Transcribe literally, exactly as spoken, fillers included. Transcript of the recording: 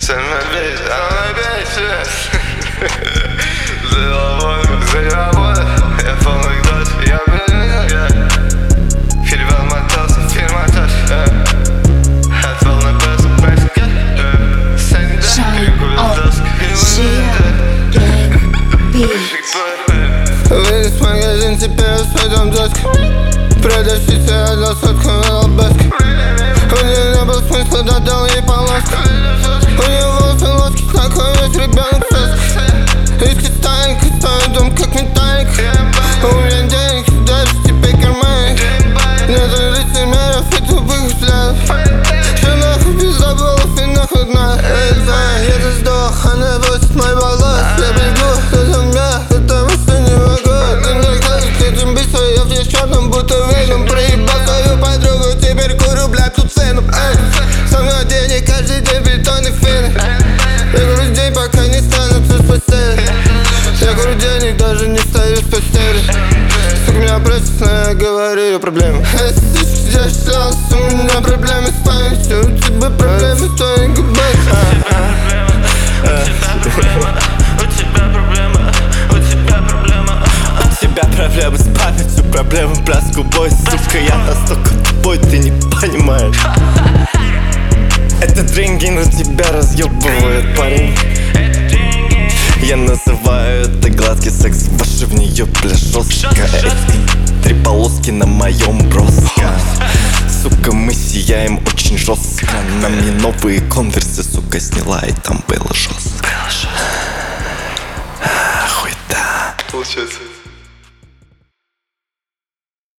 Самолет, она опять за работу, за работу. Я полный глаз, я я перевел мотался, фирматаж. Отвел на базу, практика. Санитар, курил вынес магазин, теперь свой дом доску. Продавщица отдал сотку на лобаску. У нее не было смысла, додал ей полоску. У нее волосы лоски, такой весь ребенок соск. Из китайника стоит дом как металлик. У меня денег, даже теперь карманник. Нету лицемеров и тупых взглядов. Что нахуй без заболов и нахуй дна. Я сдох, она бросит мой волос. Я бегу, за меня, потому что не могу. Ты мне кажешь, этим быстро, я в черном, будто веном. Проебал свою подругу, теперь курю, блядь, ту цену. Со мной денег каждый день бетонный фин. Я говорю день, пока не стану с постели. Я говорю денег, даже не стою с постели. Сука, меня просит, но я говорю проблемы. Если я сейчас, у меня проблемы с памятью. У тебя проблемы с твоей губой. Проблемы с памятью, проблемы, блядь, с губой. Сука, я настолько тупой, ты не понимаешь. Это деньги на тебя разъебывает, парень. Я называю это гладкий секс. Ваши в нее, бля, жестко. Три полоски на моем броско. Сука, мы сияем очень жестко. На мне новые конверсы, сука, сняла, и там было жестко. Хуй да. Получается.